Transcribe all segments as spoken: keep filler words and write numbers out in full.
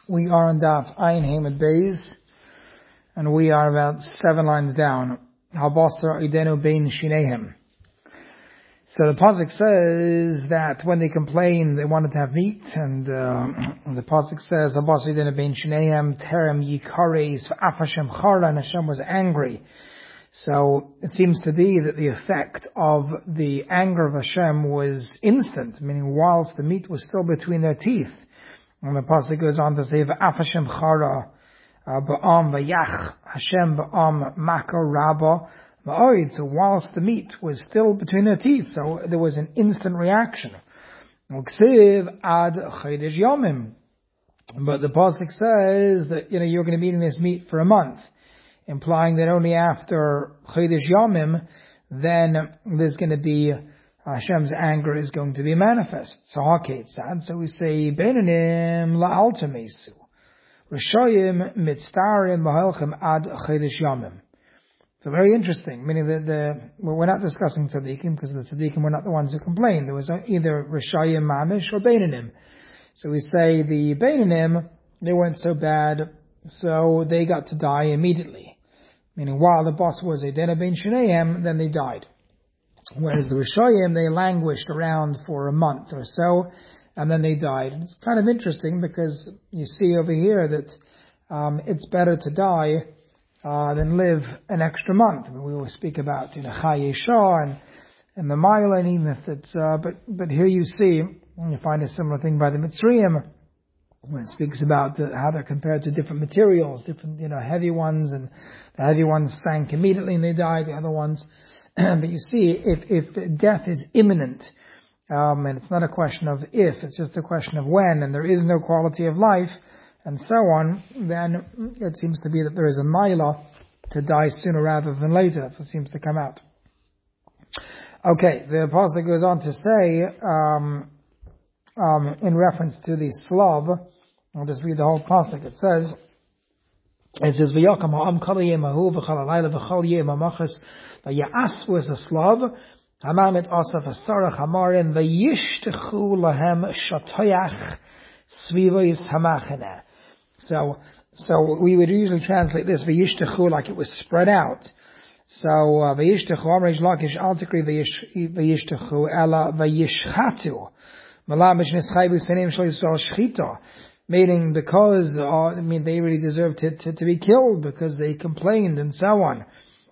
We are on Daf Ayin Hamid Beis, and we are about seven lines down. Habasar idenu bein shinehem. So the pasuk says that when they complained, they wanted to have meat, and uh, the pasuk says Habasar idenu bein shinehem terem yikares v'af Hashem chara, and Hashem was angry. So it seems to be that the effect of the anger of Hashem was instant, meaning whilst the meat was still between their teeth. And the pasuk goes on to say, "V'af Hashem chara ba'am v'yach Hashem ba'am maka rabba ma'oid." So whilst the meat was still between their teeth, so there was an instant reaction. Uksiv ad chodesh yomim. But the pasuk says that you know you're going to be eating this meat for a month, implying that only after chodesh yomim then there's going to be Hashem's anger is going to be manifest. So HaKetzad, so we say, Beinanim la'alta mesu. Rishoyim mitztarim b'halchem ad chodesh yomim. So very interesting, meaning that the, well, we're not discussing tzaddikim, because the tzaddikim were not the ones who complained. There was either Rishoyim mamish or Beinanim. So we say the Beinanim, they weren't so bad, so they got to die immediately. Meaning while the boss was a dena bein shinehem, then they died. Whereas the Rishoyim, they languished around for a month or so, and then they died. It's kind of interesting because you see over here that um, it's better to die uh, than live an extra month. I mean, we always speak about you know Chaye Shah and and the Mila and even if it's uh, but but here you see you find a similar thing by the Mitzrayim when it speaks about the, how they're compared to different materials, different you know heavy ones, and the heavy ones sank immediately and they died. The other ones. But you see, if, if death is imminent, um, and it's not a question of if, it's just a question of when, and there is no quality of life, and so on, then it seems to be that there is a maila to die sooner rather than later. That's what seems to come out. Okay, the apostle goes on to say, um, um, in reference to the Slav, I'll just read the whole pasuk. It says, it says, "V'yakam ha'am kol yemahu v'chal alayla v'chal yemamachas." V'ya'as was a Slav, Hamamit asaf asarach hamarim, v'yishtechu lahem shatoyach svivos hamachane. So, so we would usually translate this v'yishtechu like it was spread out. So v'yishtechu amrish lakish altikri v'yishtechu ela v'yishchatu. Malamish nischayvu senim shal yisrael shchita. Meaning because uh, I mean they really deserved to, to to be killed because they complained and so on.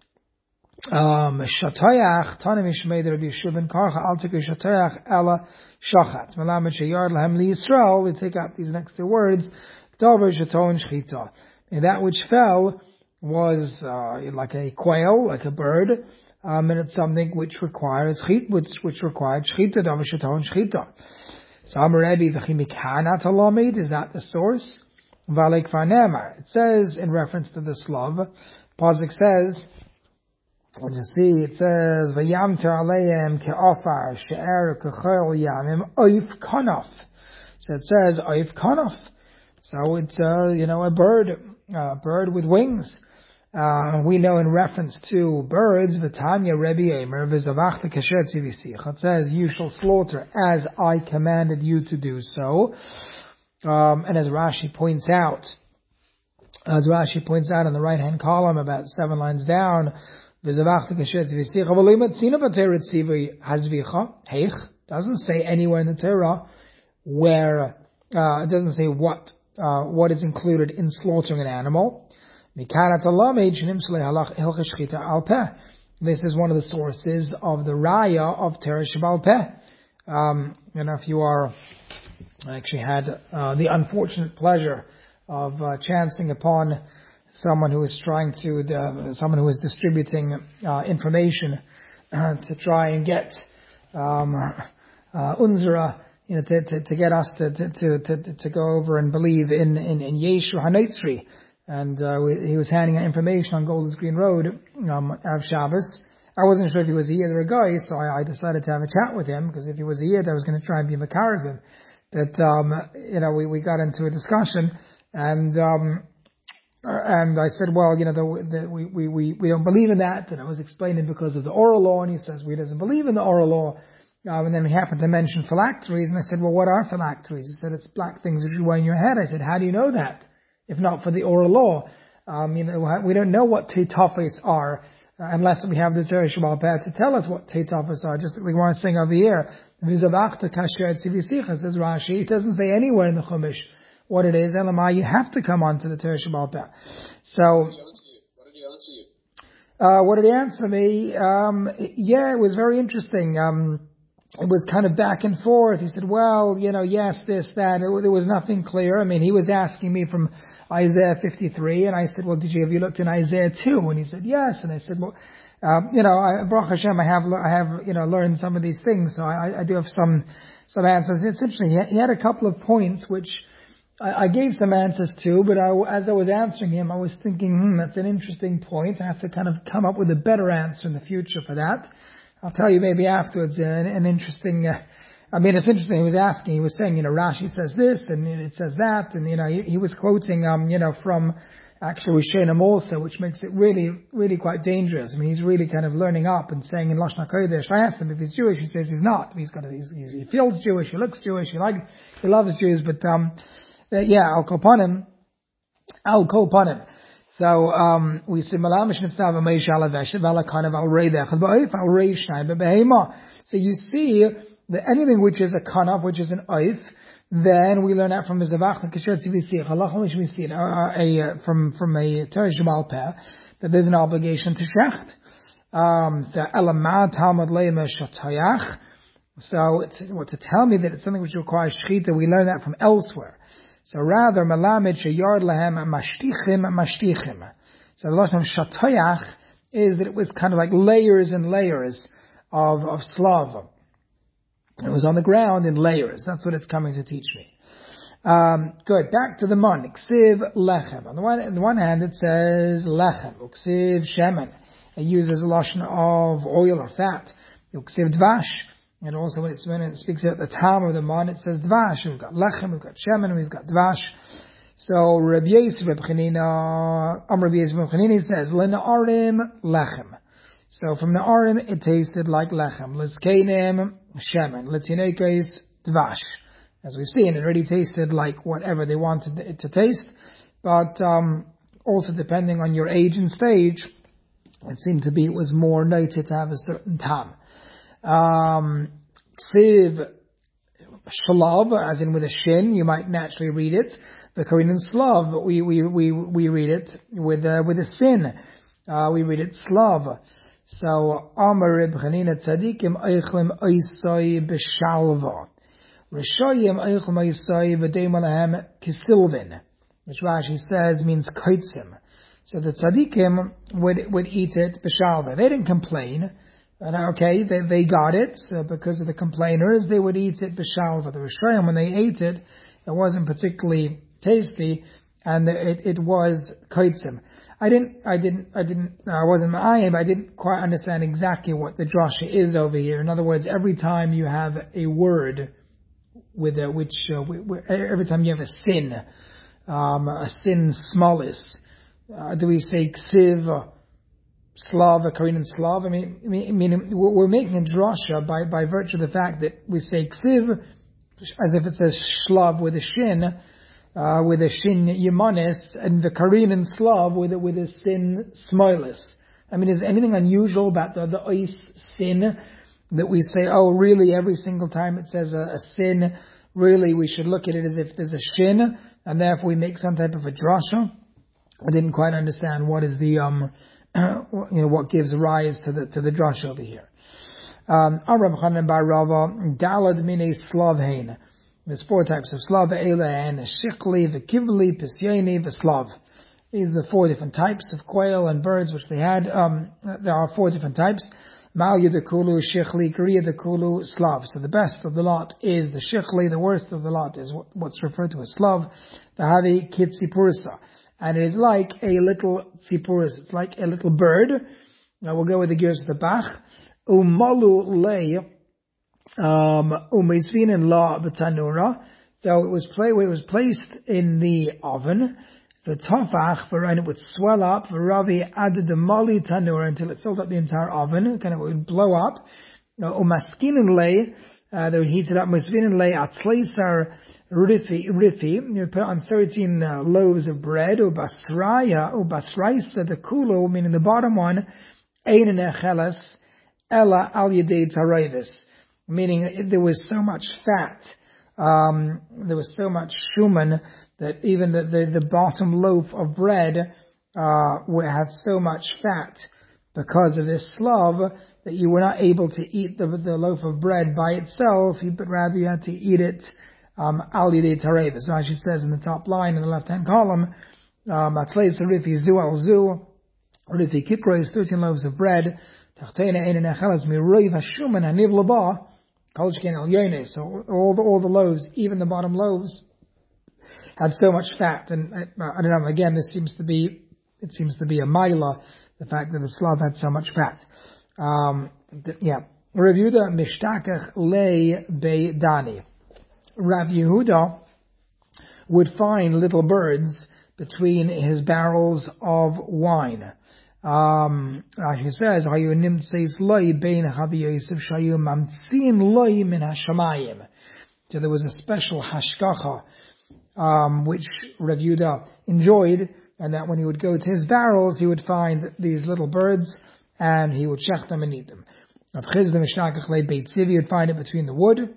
Um, Shatayach, Tanim Ishmael Rabbi Yeshua ben Karcha, Al Tikri Shatayach, Ella Shachat. Malamet Sheyard Lahem Li Yisrael, we take out these next two words, Dover Shaton Shchita. And that which fell was, uh, like a quail, like a bird, um, and it's something which requires chit, which, which required Shchita, Dover Shaton Shchita. So Amarebi V'chimikana Talamid, is that the source? Valek Vanemar. It says, in reference to the Slav, Pazik says, when you see, it says, "Vayamter aleim ke'ofar she'er kechol yamim oif kanaf." So it says oif kanaf. So it's uh, you know a bird, a bird with wings. Uh, we know in reference to birds, V'tanya Rebbe Eimer v'zavachta kasher tzivisiach. It says, "You shall slaughter as I commanded you to do so." Um, and as Rashi points out, as Rashi points out in the right hand column, about seven lines down. Doesn't say anywhere in the Torah where uh, it doesn't say what uh, what is included in slaughtering an animal. This is one of the sources of the Raya of Torah Shebal Peh. Um, you know, if you are, I actually had uh, the unfortunate pleasure of uh, chancing upon someone who is trying to, uh, someone who is distributing uh, information uh, to try and get um, uh, Unzera, you know, to, to, to get us to, to to to go over and believe in in, in Yeshu Hanotzri, and uh, we, he was handing out information on Golders Green Road, um, Erev Shabbos. I wasn't sure if he was a Yid or a guy, so I, I decided to have a chat with him because if he was a Yid, I was going to try and be Makar of him. But um, you know, we we got into a discussion and. Um, And I said, well, you know, the, the, we, we, we don't believe in that. And I was explaining because of the oral law. And he says, we doesn't believe in the oral law. Um, and then he happened to mention phylacteries, and I said, well, what are phylacteries? He said, it's black things that you wear in your head. I said, how do you know that? If not for the oral law. Um, you know, we don't know what teitafos are, uh, unless we have the Torah Sheba'al Peh to tell us what teitafos are, just like we want to sing over here. V'zavachta kasher tzivisicha, says Rashi. It doesn't say anywhere in the Chumash what it is. Elamai, you have to come on to the Torah Sheba'al Peh. So, what did he answer you? Uh, what did he answer me? Um, yeah, it was very interesting. Um, it was kind of back and forth. He said, well, you know, yes, this, that. It, there was nothing clear. I mean, he was asking me from Isaiah fifty-three, and I said, well, did you, have you looked in Isaiah two? And he said, yes. And I said, well, um, you know, I, Baruch Hashem, I have, I have, you know, learned some of these things, so I, I do have some, some answers. It's interesting. He, he had a couple of points which I, I gave some answers to, but I, as I was answering him, I was thinking, hmm, that's an interesting point. I have to kind of come up with a better answer in the future for that. I'll tell you maybe afterwards uh, an, an interesting, uh, I mean, it's interesting. He was asking, he was saying, you know, Rashi says this and it says that, and you know, he, he was quoting, um, you know, from actually Rishonim also, which makes it really, really quite dangerous. I mean, he's really kind of learning up and saying in Lashon HaKodesh. I asked him if he's Jewish. He says he's not. He's got, a, he's, he's, he feels Jewish. He looks Jewish. He like, he loves Jews, but um, uh, yeah, Al Kopanim, Al Kopanim. So, um, we say, Malamish Nitzdav Ameish Alaveshet, Valakanav Al Reidech, Ba'if Al Reishnai, Behema. So you see that anything which is a kanav, which is an oif, then we learn that from the Zavach, Kasher Tzivisich, Allah Hamish Misin, a, from, from a Torah Sheba'al Peh, that there's an obligation to shecht. Um, the Elamad Talmud Leima Shatayach. So, it's, well, to tell me that it's something which requires shechita, we learn that from elsewhere. So rather, Malamid Sheyard Lahem Mashtichim Mashtichim. So the Lashon Shatoyach is that it was kind of like layers and layers of, of Slav. It was on the ground in layers. That's what it's coming to teach me. Um, good. Back to the mon. Ksiv Lechem. On the one, on the one hand, it says Lechem. Uksiv Shemen. It uses a Lashon of oil or fat. Uksiv Dvash. And also when, it's, when it speaks at the time of the mon, it says dvash. We've got lechem, we've got shemen, we've got dvash. So Rabbi Yosef Reb Chanina, um, Rabbi Yosef Reb Chanina says, L'na'arim lechem. So from Na'arim it tasted like lechem. L'zkenim shemen. L'tzinekes dvash. As we've seen, it already tasted like whatever they wanted it to taste. But um, also depending on your age and stage, it seemed to be it was more noted to have a certain time. Um, Ksiv Shlav, as in with a shin, you might naturally read it. The Korean Slav, we, we, we, we read it with, uh, with a sin. Uh, we read it Slav. So, Amar Reb Chanina Tzadikim Eichlim Oisai B'Shalva. Rishoyim Eichlim Oisai V'Deim Alahem Kisilvin. Which Rashi says means Kaitzim. So the Tzadikim would, would eat it B'Shalva. They didn't complain. And okay, they, they got it, so because of the complainers, they would eat it b'shalva. The Rishonim, when they ate it, it wasn't particularly tasty, and it, it was kaitzim. I didn't, I didn't, I didn't, I wasn't ma'ayim, I didn't quite understand exactly what the drasha is over here. In other words, every time you have a word with a, which, uh, every time you have a sin, um, a sin smallis, uh, do we say ksiv, Slav, a Korean Slav? I mean, I mean, I mean we're making a drasha by, by virtue of the fact that we say ksiv, as if it says shlav with a shin, uh, with a shin yemanis, and the Korean Slav with a, with a sin smilis. I mean, is there anything unusual about the, the ois sin that we say, oh, really, every single time it says a, a sin, really we should look at it as if there's a shin, and therefore we make some type of a drasha? I didn't quite understand what is the, um, Uh, you know, what gives rise to the to the drush over here. Um, Arab Chanan Bar Rava Dalad Mine Slavhain. There's four types of slav: Elahan, Shikli, Vikivli, Pisyeni, Vislav. These are the four different types of quail and birds which they had. Um, there are four different types: Mal Yudakulu, Shikli, Korea Dakulu, Slav. So the best of the lot is the Shikli. The worst of the lot is what, what's referred to as Slav. The Havi Kitsi Pursa. And it is like a little tzipurus. It's like a little bird. Now we'll go with the gears of the Bach. Umalu lei, um, umeisvinen la b'tanura. So it was play, it was placed in the oven. The tafach, and it would swell up. Ravi added the mali tanura until it filled up the entire oven. Kind of would blow up. Umaskinin lay, they would heat it up. Masvinin lay atzleisar rifi rifi. You put on thirteen uh, loaves of bread. Ubasraya ubasraisa the kulo, meaning the bottom one. Ein nechelas ella al yedei taravis, meaning there was so much fat. Um, there was so much shuman that even the, the, the bottom loaf of bread uh, had so much fat because of this slav that you were not able to eat the, the loaf of bread by itself, but rather you had to eat it um, al yedei tarevis. So as she says in the top line in the left-hand column, Atzleis rifi zu al zu, rifi kikro is thirteen loaves of bread, tachteina ein nechelas miroiv hashuman haniv laba. So all the, all the loaves, even the bottom loaves, had so much fat. And I, I don't know, again, this seems to be, it seems to be a maila, the fact that the slav had so much fat. Um, th- yeah. Rav Yehuda mishtakach lei bei dani. Rav Yehuda would find little birds between his barrels of wine. Um, he says, "Hayu nimtzeis loy bein Rabbi Yosef shayu mamtzin loy min hashamayim." So there was a special hashgacha, um, which Rav Yehuda enjoyed, and that when he would go to his barrels, he would find these little birds, and he would shech them and eat them. Rav Chizda mishnakach lei beit zivi, would find it between the wood.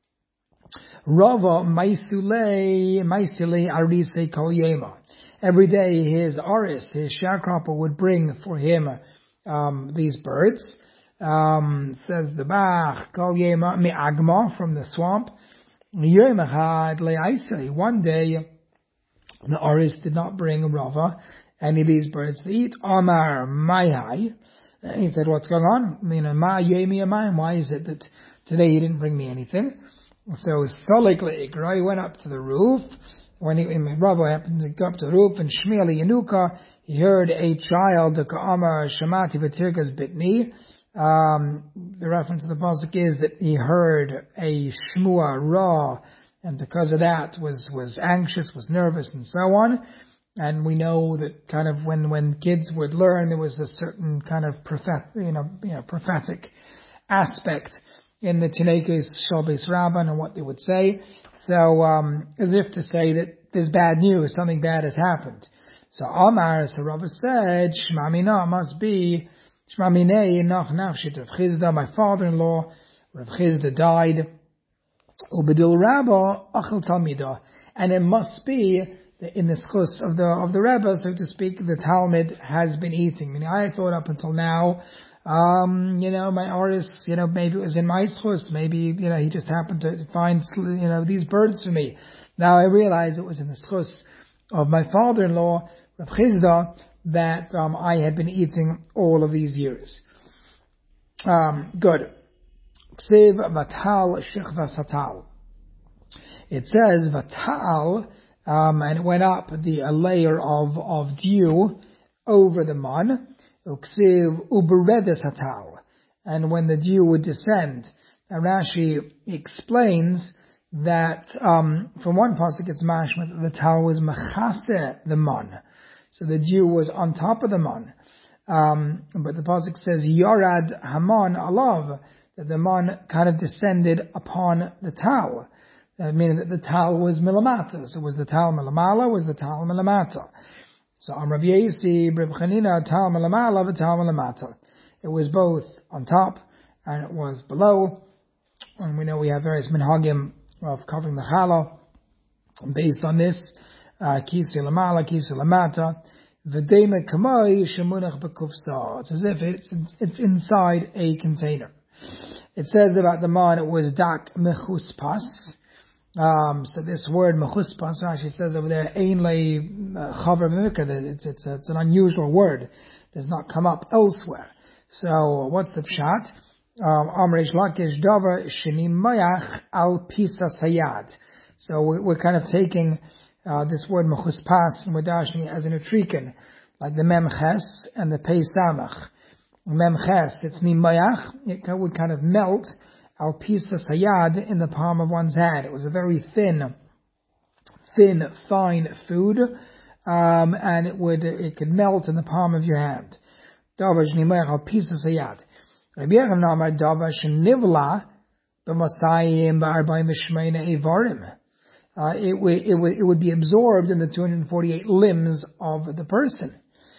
Rava maisulei maisulei arisei kol yema. Every day his aris, his sharecropper, would bring for him um, these birds. Um, says the Bach, kol yema mi'agma, from the swamp. Yom echad le'aisei. One day the aris did not bring Rava any of these birds to eat. Amar mayhai. He said, what's going on? I mean, ma yemi amayim. Why is it that today you didn't bring me anything? So Solik le'ikra, he went up to the roof. When he, when Rava happened to go up to the roof, and Shmiel Yanuka, he heard a child, the Ka'amar Shamati V'tirkas Bitni. Um, the reference to the pasuk is that he heard a Shmua Ra, and because of that was, was anxious, was nervous, and so on. And we know that kind of when, when kids would learn, there was a certain kind of prophet, you know, you know, prophetic aspect in the Tinekes Shalbeis Rabban and what they would say. So, um, as if to say that there's bad news, something bad has happened. So, Amar, so Rava said, Shma Mina must be, Shma Minei nach nafshit Rav Chizda, my father-in-law, Rav Chizda died, Ubedil Rabba, Achel Talmida, and it must be that in the schus of the, of the Rebbe, so to speak, the Talmud has been eating. I mean, I thought up until now, Um, you know, my artist, you know, maybe it was in my schus, maybe, you know, he just happened to find, you know, these birds for me. Now I realize it was in the schus of my father-in-law, Rav Chizda, that, um, I had been eating all of these years. Um, good. Ksiv vatal shechva satal. It says vatal, um, and it went up the, a layer of, of dew over the man. Uksiv uberedes hatal, and when the dew would descend. Now Rashi explains that um, from one pasuk it's mashma that the tal was mechase the man, so the dew was on top of the man. Um, but the pasuk says yarad haman alav, that the man kind of descended upon the tal, uh, meaning that the tal was milamata. So was the tal milamala? Was the tal milamata? So Am Rav Yesi, Reb Chanina, Tal Malamala, Tal Malamata. It was both on top and it was below. And we know we have various minhagim of covering the challah. Based on this, Kisi Lamala, Kisi Lamata, V'dema Kamoi Shemunach B'kufsa. It's as if it's, it's inside a container. It says about the man, it was Dak Mechuspas. Um, so this word mechuspas, Rashi says over there, ein le chaver v'mikra, it's it's it's an unusual word. It does not come up elsewhere. So what's the pshat? Amrish lakish davar sheni mayach al pisa sayad. So we're kind of taking uh, this word mechuspas and we're dashing it as an utriken, like the mem ches and the pei samach. Mem ches, it's nimayach. It would kind of melt. Al pisa sayad, in the palm of one's hand. It was a very thin, thin, fine food, um, and it would, it could melt in the palm of your hand. Davar shnimayach al pisa sayad. Rabbi Yechim Namar Dava Shenivla b'Masayim b'Arba'im v'Shmeina Evarim. Uh, it would it would it would be absorbed in the two hundred forty-eight limbs of the person.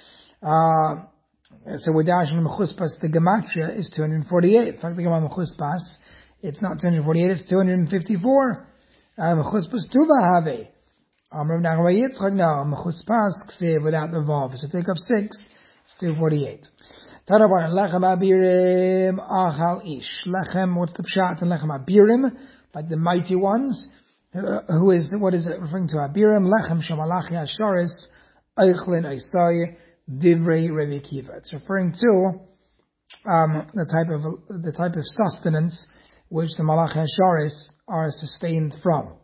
Uh, so with Dashim Mechuspas, the gematria is two hundred forty-eight. In fact, the Gemara Mechuspas, it's not two hundred forty-eight, it's two hundred fifty-four. Mechuspas tuva have. Amr Nachma Yitzchak, no, Mechuspas ksiv without the vav. So take up six, it's two forty-eight. Tarabar lechem abirim achal ish. Lechem, what's the pshat in lechem abirim? Like the mighty ones. Uh, who is, what is it referring to? Abirim, lechem shamalachi asharis, eichlin eisai, divrei Rebbe Akiva. It's referring to um, the type of the type of sustenance which the malachi asharis are sustained from.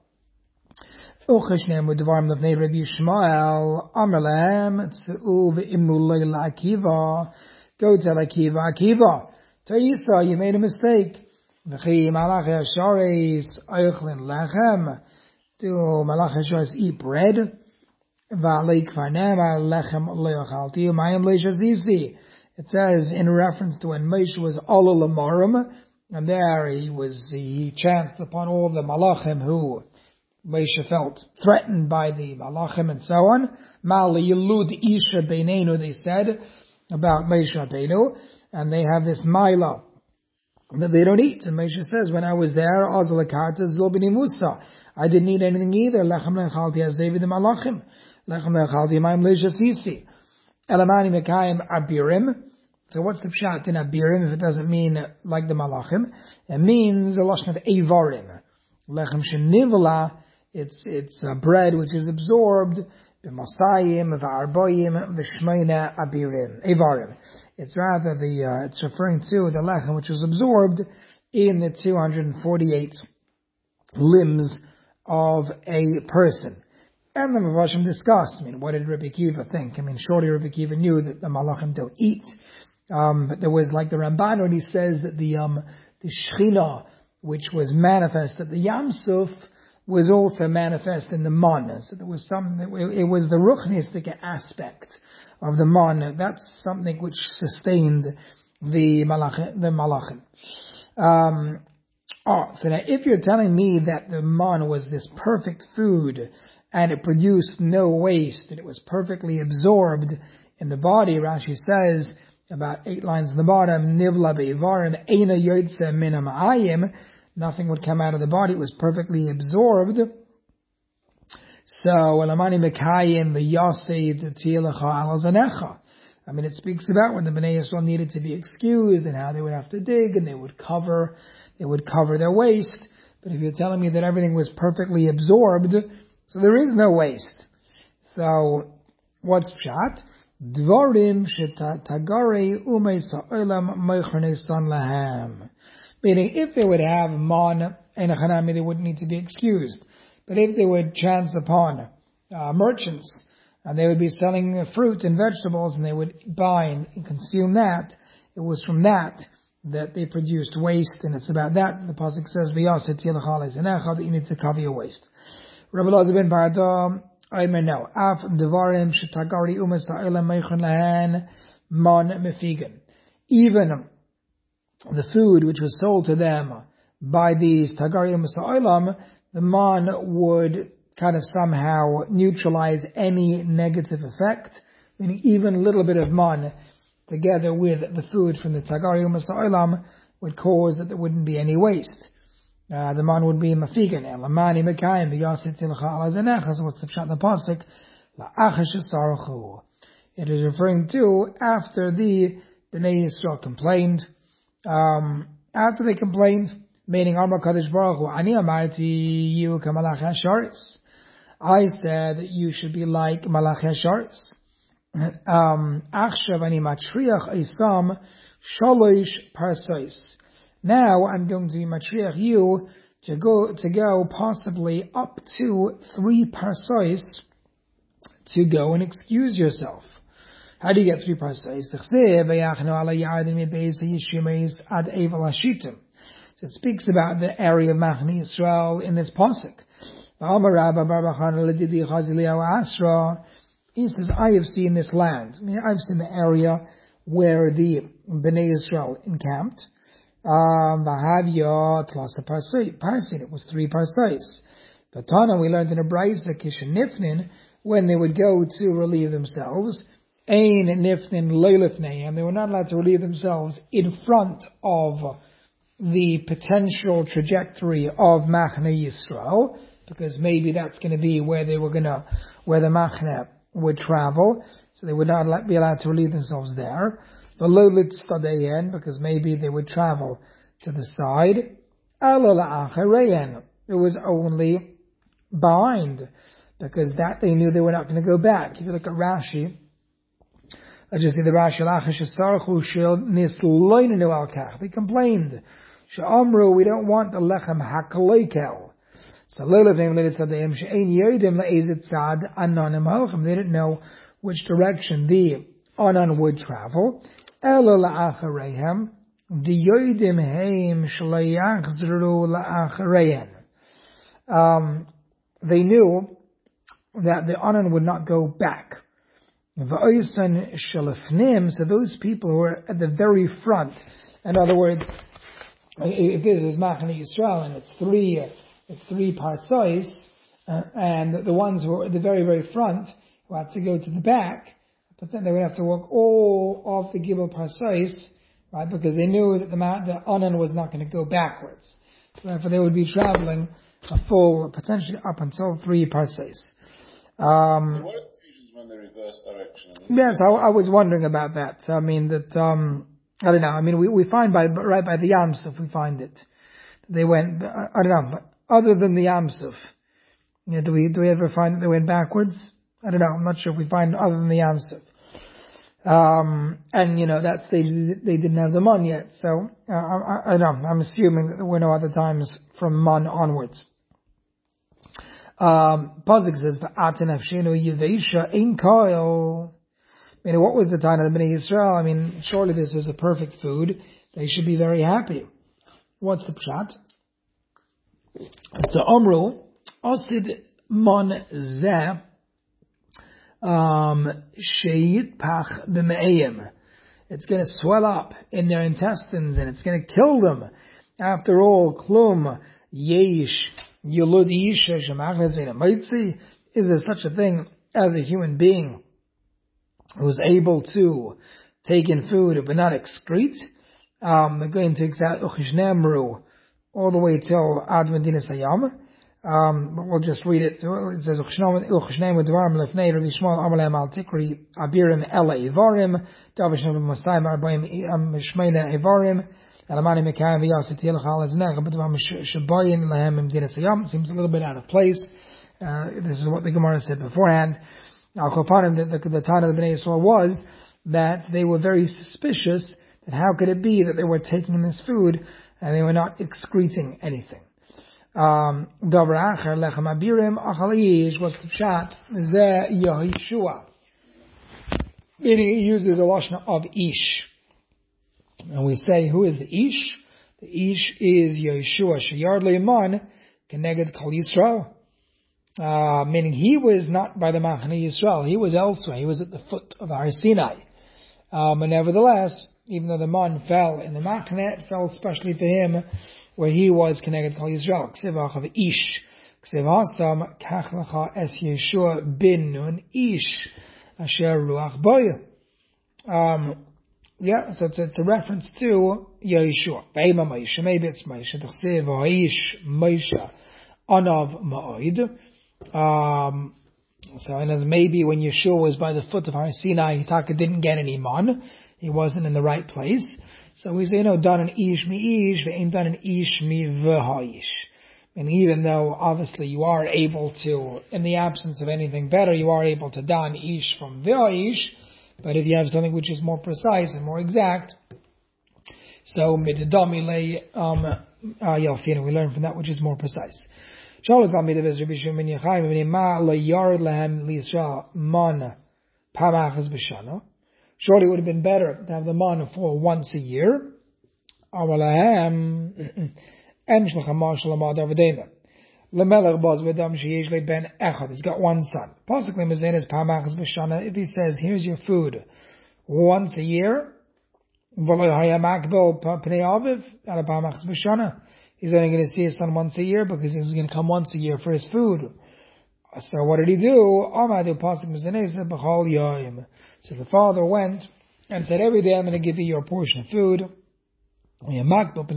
Ucheshneim with dvarim levnei Rebbe Yishmael, Amar lehem, tzeu ve'imnu leila Akiva. Go tell Akiva, Akiva, Taisa, you made a mistake. V'chi malachi asharis eichlin lechem. Do malachi asharis eat bread? V'alei kvarnem lechem leochalti umayim leishazizi. It says in reference to when Moshe was ala lamarim, and there he was he chanced upon all the malachim who Moshe felt threatened by the malachim and so on. Mali yilud isha beinenu, they said about Moshe Rabbeinu, and they have this maila that they don't eat. And Moshe says, when I was there, Azal Akarta Zil B'nai Musa, I didn't eat anything either. Lechem lechalti azevi de malachim. Lechem lechalti amayim leishasisi. Elamani mekayim abirim. So what's the pshat in abirim if it doesn't mean like the malachim? It means the lashon of evarim. Lechem shenivla, it's, it's uh, bread which is absorbed b'masayim, v'arboyim, v'shmeina abirim, evarim. It's rather the, uh, it's referring to the lechem which was absorbed in the two hundred forty-eight limbs of a person. And the Mavashim discuss, I mean, what did Rebbe Akiva think? I mean, surely Rebbe Akiva knew that the malachim don't eat. Um, but there was like the Ramban when he says that the, um, the Shechina, which was manifest at the Yam Suf, was also manifest in the man. So there was some, it was the ruchnistic aspect of the man. That's something which sustained the malachim. The malachim. Um, oh, so now if you're telling me that the man was this perfect food and it produced no waste, and it was perfectly absorbed in the body, Rashi says about eight lines in the bottom, nivla be'ivarim eina yotze min ha'ayim. Nothing would come out of the body. It was perfectly absorbed. So, Elamani Mekayim v'yaseid tilecha al zanecha. I mean, it speaks about when the Bnei Yisrael needed to be excused and how they would have to dig and they would cover, they would cover their waste. But if you're telling me that everything was perfectly absorbed, so there is no waste. So, what's pshat? Dvarim shetagare umei sa'olam meichernei san lahem. Meaning, if they would have man and a chanami, they wouldn't need to be excused. But if they would chance upon uh, merchants, and they would be selling fruit and vegetables, and they would buy and consume that, it was from that that they produced waste, and it's about that the pasuk says, "V'yaset yilachal ezenecha," that you need to cover your waste. Rabbi Elazar ben Pardo, I may know, af devarim shetagari umas ha'olam meichon lahen man mefigan. Even the food which was sold to them by these Tagari Masa'olam, the man would kind of somehow neutralize any negative effect, meaning even a little bit of man together with the food from the Tagari Masa'olam would cause that there wouldn't be any waste. Uh, the man would be mafigan. Elamani Mekayim v'yasit tilcha ala zanecha. So what's the pshat in the pasuk? La'achash saruchu. It is referring to after the Bnei Yisrael complained. Um, after they complained, meaning Amar Kadosh Baruch Hu, Ani amarti you kamalach hasharis. I said that you should be like malach hasharis. Um, Achshav ani matriach isam shalosh parsais. Now I'm going to matriach you to go to go possibly up to three parsais to go and excuse yourself. How do you get three parsais? So it speaks about the area of Machne Yisrael in this pasuk. He says, I have seen this land. I mean, I've seen the area where the Bnei Israel encamped. Vahavya tlasa parsin. It was three parsais. The Tana we learned in a Brisa Kishanifnin, when they would go to relieve themselves, Ein Nifnin Leilifneim, they were not allowed to relieve themselves in front of the potential trajectory of Machne Yisrael, because maybe that's going to be where they were going to, where the Machne would travel, so they would not be allowed to relieve themselves there. The Lolit Stadeyen, because maybe they would travel to the side. It was only behind, because that they knew they were not going to go back. If you look at Rashi, let's just see the Rashi, they complained. Sha'amru, we don't want the lechem hakalekel. So they didn't know which direction the Anan would travel. Um, they knew that the Anan would not go back. So those people who are at the very front, in other words, if this is Machane Yisrael and it's three, it's three parsais, uh, and the ones who are at the very, very front who had to go to the back, but then they would have to walk all of the Gibel parsais, right? Because they knew that the the Anan was not going to go backwards, so therefore they would be traveling a full, potentially up until three parsais. Um, what are the regions when they reverse direction? Yes, I, I was wondering about that. I mean that. Um, I don't know. I mean, we, we find by right by the Yam Suf, we find it. They went. I don't know. But other than the Yam Suf, you know, do we do we ever find that they went backwards? I don't know. I'm not sure if we find other than the Yam Suf. Um, and you know, that's they they didn't have the Mun yet. So uh, I, I don't know. I'm assuming that there were no other times from Mun onwards. Um, Pazik says, "Va'aten afshenu yivesha in koil." I mean, what was the time of the Bnei Yisrael? I mean, surely this is a perfect food. They should be very happy. What's the pshat? So, Omru, Osid mon zeh, um, sheit pach b'me'ayim. It's going to swell up in their intestines and it's going to kill them. After all, klum, yesh, yulud isha, shemachnes v'inamitzi. Is there such a thing as a human being who's able to take in food but not excrete? Um, they're going to exact Uchishnemru all the way till Ad Medina Sayam. Um, but we'll just read it. So it says Uchishnemru Dvarim Lefnei Rabbi Shmuel Amalem Al Tikri Abirim Ela Ivarim Davishnem Mosai Arbaim Shmeina Ivarim Elamani Mekayim V'Yaseti Elchal Aznech B'Dvam Shabayin Lehem Medina Sayam. Seems a little bit out of place. Uh, this is what the Gemara said beforehand. Now, Kopanim, the, the, the time of the Bnei Yisrael was that they were very suspicious that how could it be that they were taking this food and they were not excreting anything. Um, Davar Acher, Lechem Abirim, Achal Yish, what's the pshat? Zeh Yahishua. Meaning he uses a lashon of Ish. And we say, who is the Ish? The Ish is Yeshua, Sheyard Leiman, Keneged Kol Yisrael. Uh, meaning he was not by the Machane Yisrael, he was elsewhere, he was at the foot of Har Sinai. Um, but nevertheless, even though the man fell in the Machane, it fell especially for him, where he was connected to Yisrael. Ksiv Achav Ish. Ksiv Hasam, Kach Lecha Es Yeshua Bin Nun Ish, Asher Ruach Boya. Um, yeah, so it's, it's a reference to Yeshua. Ve'ema Moshe, maybe it's Moshe. T'chsev Ha'ish Moshe Anav Ma'od. Um, so, and as maybe when Yeshua was by the foot of Har Sinai, Hitaka didn't get any man. He wasn't in the right place. So we say, you know, done an ish mi ish, ve'im done an ish mi v'ha'ish. And even though obviously you are able to, in the absence of anything better, you are able to don ish from v'ha'ish, but if you have something which is more precise and more exact, so mitadamile, um, uh, yalfina, we learn from that which is more precise. Surely it would have been better to have the man fall once a year. He's got one son. If he says, here's your food once a year, He's only going to see his son once a year because he's going to come once a year for his food. So what did he do? So the father went and said, every day I'm going to give you your portion of food. In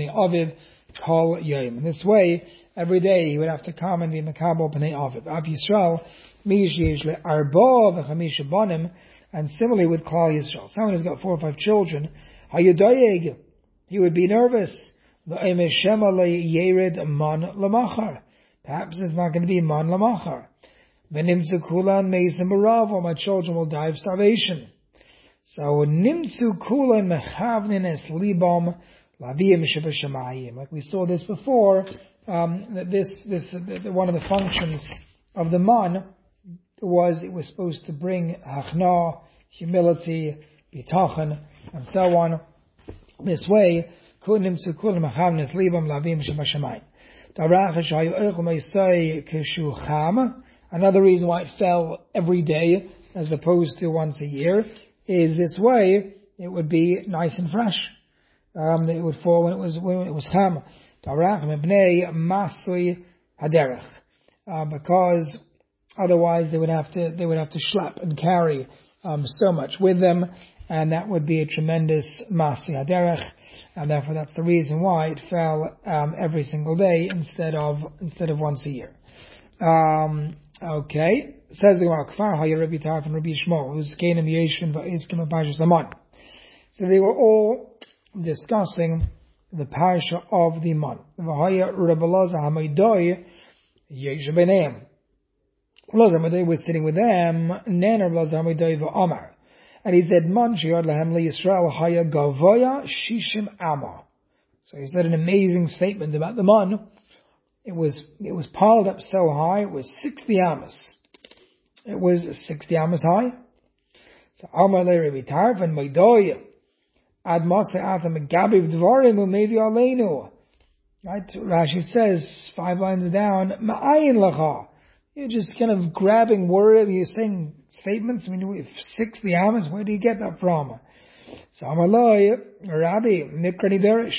this way, every day he would have to come and be makabel b'nei aviv. Av Yisrael, and similarly with Klal Yisrael. Someone who's got four or five children, he would be nervous. Perhaps there's not going to be man lamachar. Or my children will die of starvation. So nimsu kulan mechavnines libam laviyim shebashamayim. Like we saw this before, um, that this this the, one of the functions of the man was it was supposed to bring hachna, humility, bitachon, and so on. This way, nimsu kulan mechavnines libam laviyim shebashamayim. Another reason why it fell every day as opposed to once a year is this way it would be nice and fresh. Um, it would fall when it was when it was ham. Uh, because otherwise they would have to they would have to schlep and carry um, so much with them, and that would be a tremendous masi haderech, and therefore that's the reason why it fell um, every single day instead of instead of once a year. Um, Okay, says the Gemara, Kfar Haya Rabbi Tarf and Rabbi Shmuel, who's Canaan Yeshvin Va'iskim and Parshas Aman. So they were all discussing the parsha of the man. V'Haya Rabbi Lazar Hamaydoi Yesh B'neim. Lazar Hamaydoi was sitting with them. Nen Rabbi Lazar Hamaydoi v'Amar, and he said, Man Sheyad Lahem LeYisrael Haya Gavoya Shishim Ama. So he said an amazing statement about the man. It was it was piled up so high, it was sixty amas. It was sixty amas high. So Amar le Rabbi Tarf and Maidoy Ad Masa Atam Gabiv Dvarim Umevi Aleinu. Right? Rashi says five lines down, Ma'ayin Lacha. You're just kind of grabbing word, you're saying statements. I mean, if sixty amas, where do you get that from? So Amar le Rabbi Nikrani Derish.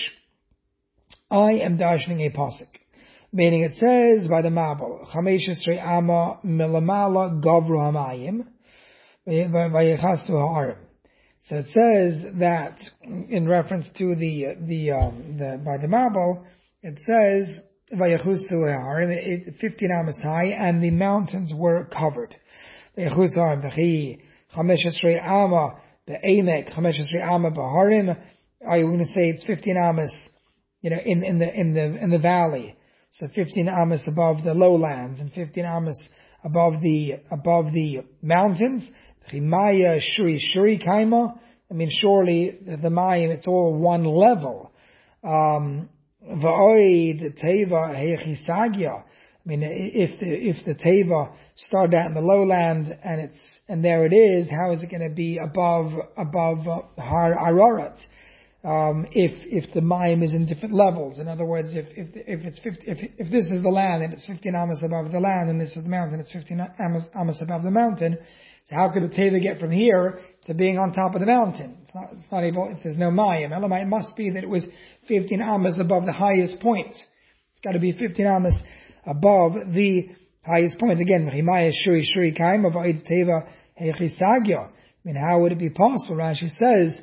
I am dashing a pasuk. Meaning it says by the Mabel, Chamesh Esrei Ama Milamala Gavru Hamayim Vayechasu Ha'arim. So it says that in reference to the the um, the by the Mabel, it says Vayechasu Ha'arim, fifteen amas high, and the mountains were covered. Vayechasu Ha'arim Vachi Chamesh Esrei Ama Be'emek Chamesh Esrei Ama B'Harim. Are you going to say it's fifteen amas, you know, in in the in the in the valley? So fifteen amas above the lowlands and fifteen amas above the above the mountains. Chimaya shuri shuri kaima. I mean, surely the mayim, it's all one level. Um, Va'oid teva hechisagya. I mean, if the if the teva started out in the lowland and it's and there it is, how is it going to be above above uh, Har Ararat? Um, if if the mayim is in different levels, in other words, if if if it's fifty, if if this is the land and it's fifteen amas above the land, and this is the mountain, it's fifteen amas, amas above the mountain. So how could the teva get from here to being on top of the mountain? It's not. It's not able. If there's no mayim, Elamai, it must be that it was fifteen amas above the highest point. It's got to be fifteen amas above the highest point. Again, Chimaya shuri shuri kaim of teva hechisagya. I mean, how would it be possible? Rashi says.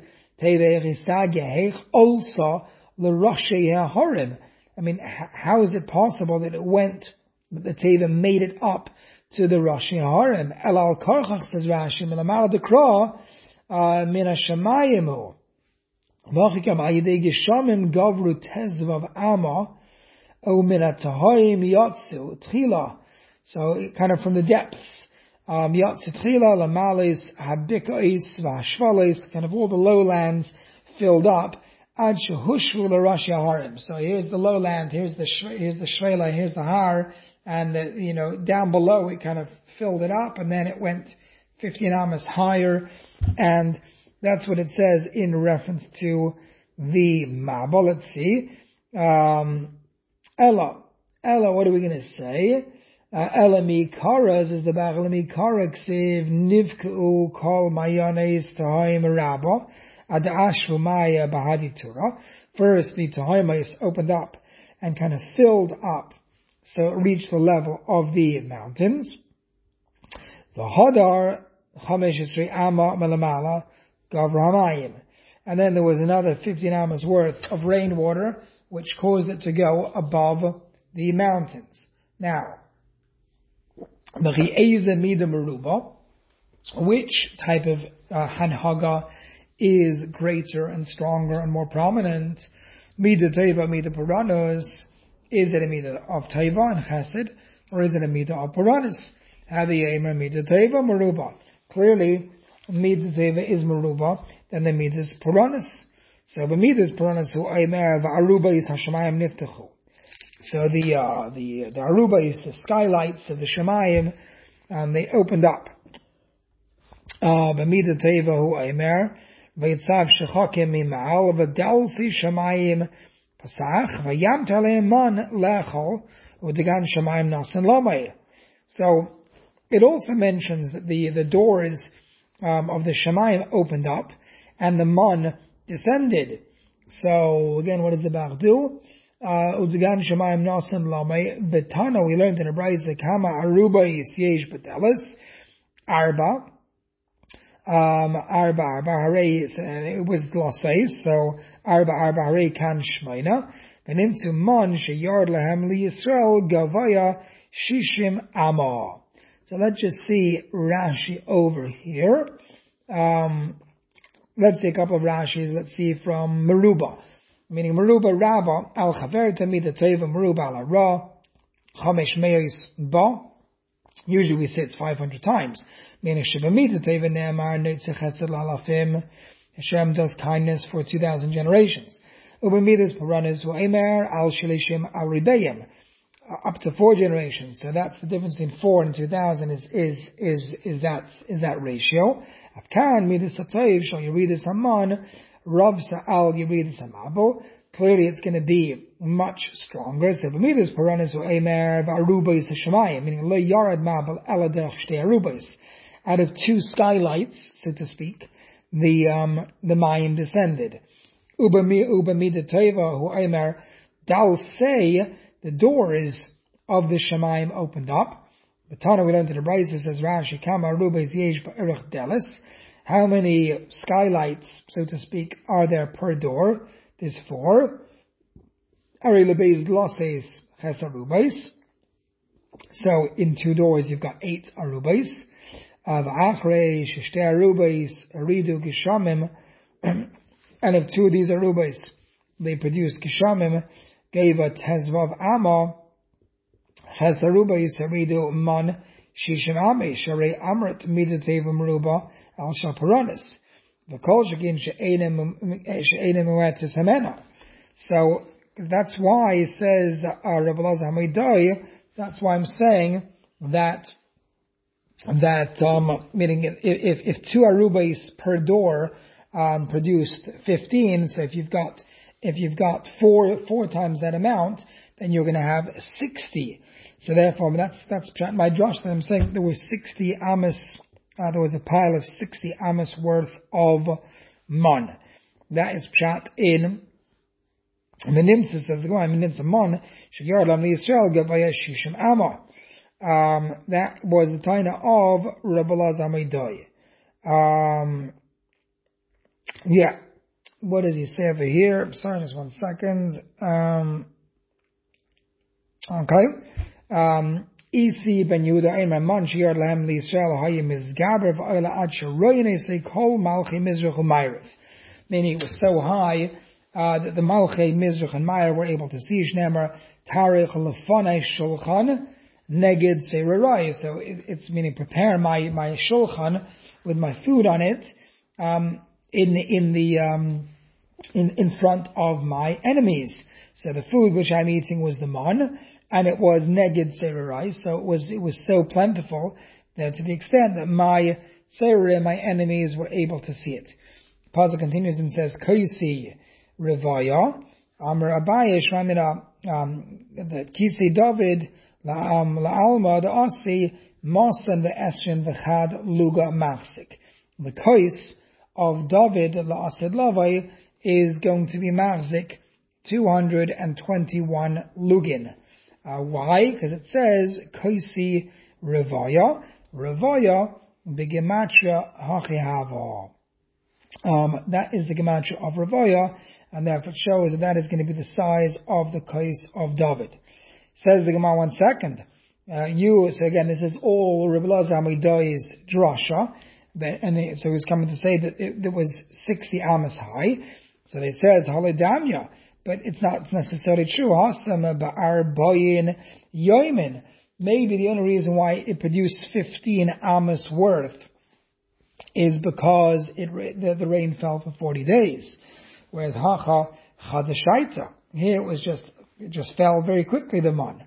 Also, I mean, how is it possible that it went, that the Teva made it up to the Rashi Harim? El al karchach says Rashi, Milamala dekra, Mina Shemayimu. Vachikam ayidei geshamim gavru tezvav ama, o mina tahoyim yatsu, tchila. So, kind of from the depths. Um, Yatzitchila, Lamalis, Habikais, Vashvalis, kind of all the lowlands filled up. Ad Shehushvu L'Rashi Harim. So here's the lowland, here's the here's the Shvela, here's the Har, and the, you know, down below it kind of filled it up, and then it went fifteen amas higher, and that's what it says in reference to the Mabel. Let's see. Um, Ella. Ella, what are we going to say? Elami Karas is the Elami Kara Ksiv Nivku Kol Mayanes Tahaim Rabba Ad Ashvumaya Bahaditura. First, the Tahaimais opened up and kind of filled up, so it reached the level of the mountains. The Hadar Chamesh Esrei Amma Melamala Gavramayim. And then there was another fifteen amas worth of rainwater, which caused it to go above the mountains. Now, which type of uh, Hanhaga is greater and stronger and more prominent? Mida Teva, Mida Puranos. Is it a Mida of Teva and Chesed, or is it a Mida of Puranos? Hadi Emer Mida Teva Maruba. Clearly, Mida Teva is Maruba, then the Mida is Puranos. So the Mida is Puranos who Emer Aruba is Hashemayim Niftachu. So the uh, the the Aruba is the skylights of the Shemayim, um, they opened up. B'mida teva hu aimer v'yitzav shechakim mima'al v'dalsi Shemayim pasach v'yam taleim man lechol u'degan Shemayim nasan lomay. So it also mentions that the the doors um, of the Shemayim opened up and the man descended. So again, what does the Bach do? Udzigan Shemayim Nasan Lamay Betana, we learned in a Brayza Kama Aruba Yesh Betelis Arba um Arba Arba Hare, it was Laseis, so Arba Arba Hare Kan Shmaina and into Man Sheyard Lahem Li Yisrael Gavaya Shishim Ama. So let's just see Rashi over here. Um let's see a couple of Rashis. Let's see from Meruba. Meaning Meruba Rabba al Chaver Tamid Teva Meruba al Ra Chamesh Meis Ba. Usually we say it's five hundred times. Meaning Shebamita Teva Ne'amar Neitzeh Chesed Lalafim. Hashem does kindness for two thousand generations. Ubamidas Paranis Wa'emer al Shilishim al Ribeyim. Up to four generations. So that's the difference between four and two thousand is is is is that is that ratio. Afkan Midas Satayv Shal Yeridis Haman. Rav Sa'al Yeridis Hamabel. Clearly it's going to be much stronger. So B'midas Paranis U'emer V'arubais Hashemayim, meaning Lo Yarad Mabel Eladech Shtei Arubais. Out of two skylights, so to speak, the um the Mayim descended. Ubamida Teva U'emer Dal Say, the doors of the Shemayim opened up. The Tana we learned in the Brayza says Rashi Kama Arubais Yesh Ba'erech Delis. How many skylights, so to speak, are there per door? There's four. Ari lebeis glosses has arubais. So in two doors you've got eight arubais. V'achrei sheshtei arubais aridu gishamim. And if two of these arubais they produced gishamim, gave a tezvav amma. Has arubais aridu man shishim ame sharei amrit midat teva meruba. Al Shaparanis. So that's why he says uh, Rabbi Elazar Hamidai, that's why I'm saying that that um, meaning if, if if two arubais per door um, produced fifteen, so if you've got if you've got four four times that amount, then you're going to have sixty. So therefore, that's that's my drush that I'm saying there were sixty amas. Uh, there was a pile of sixty amas worth of man. That is pshat in Menimsa, says the Gemara, Menimsa man, Sheyard Lam Yisrael Gavaya Shishim Amma. Um, that was the taina of Rabbi Elazar Hamidai. Um, yeah. What does he say over here? I'm sorry, just one second. Um, okay. Um, Isi ben Yehuda Eimer Man Sheyard Lahem L'Yisrael Hayim Mizgaber V'Oila Ad Sheroyne Say Kol Malchei Mizrach U'Mayrev. Meaning it was so high uh, that the Malchei Mizrach and Mayrev were able to see Shnemer Tarich Lefanei Shulchan Neged Seirai. So it, it's meaning prepare my my shulchan with my food on it um, in in the um, in in front of my enemies. So the food which I'm eating was the man, and it was neged seirai, so it was it was so plentiful that to the extent that my seirai, my enemies, were able to see it. The pasuk continues and says, "Kaisi revaya amar Abaye shramina that kisi David la'am la'alma da'asi masan ve'esrin v'chad luga machzik." The kais of David la'asid lavai is going to be machzik two hundred twenty-one lugin. Uh, why? Because it says koisi revaya, revaya begematria hachihava. Um, that is the gematria of revaya, and therefore it shows that that is going to be the size of the kais of David. Says the Gemara, one second. Uh, you, so again, this is all Rebbe Elazar Hamidai's drasha, and it, so he's coming to say that it, it was sixty amos high. So it says Haledamya, but it's not necessarily true. Hasam ba'ar boyin yoimin. Maybe the only reason why it produced fifteen amos worth is because it the, the rain fell for forty days, whereas hacha chadashaita, here it was just it just fell very quickly. The man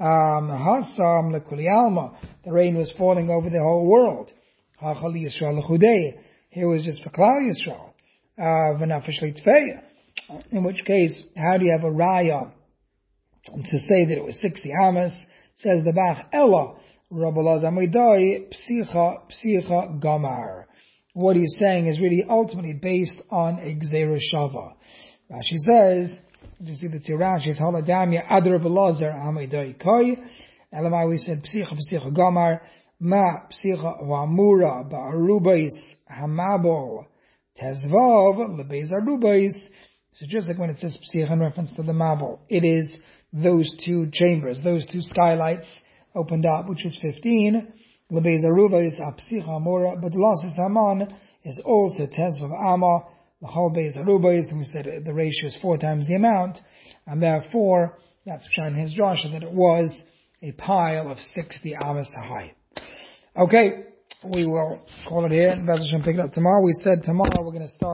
hasam lekuli alma, the rain was falling over the whole world. Hacha li Yisrael lechudei, here was just for Klal Yisrael. V'nafesh leitfeya. In which case, how do you have a raya to say that it was sixty amos? Says the Bach Ella Rabbi Elazar Hamidai psicha psicha gamar. What he's saying is really ultimately based on a gzeira shava. Rashi says, you see the Rashi is haladamya ad Rabbi Elazar Hamidai koi. Elamai we said psicha psicha gamar ma psicha v'amura ba'arubais hamabol tezvav lebeis arubais. So just like when it says psicha in reference to the mabul, it is those two chambers, those two skylights opened up, which is fifteen. Lebeis aruba is psicha amora, but losses haman is also tezvav ama. The whole beis aruba is, we said the ratio is four times the amount, and therefore that's shown in his drasha that it was a pile of sixty amas high. Okay, we will call it here. Bezos will pick it up tomorrow. We said tomorrow we're going to start.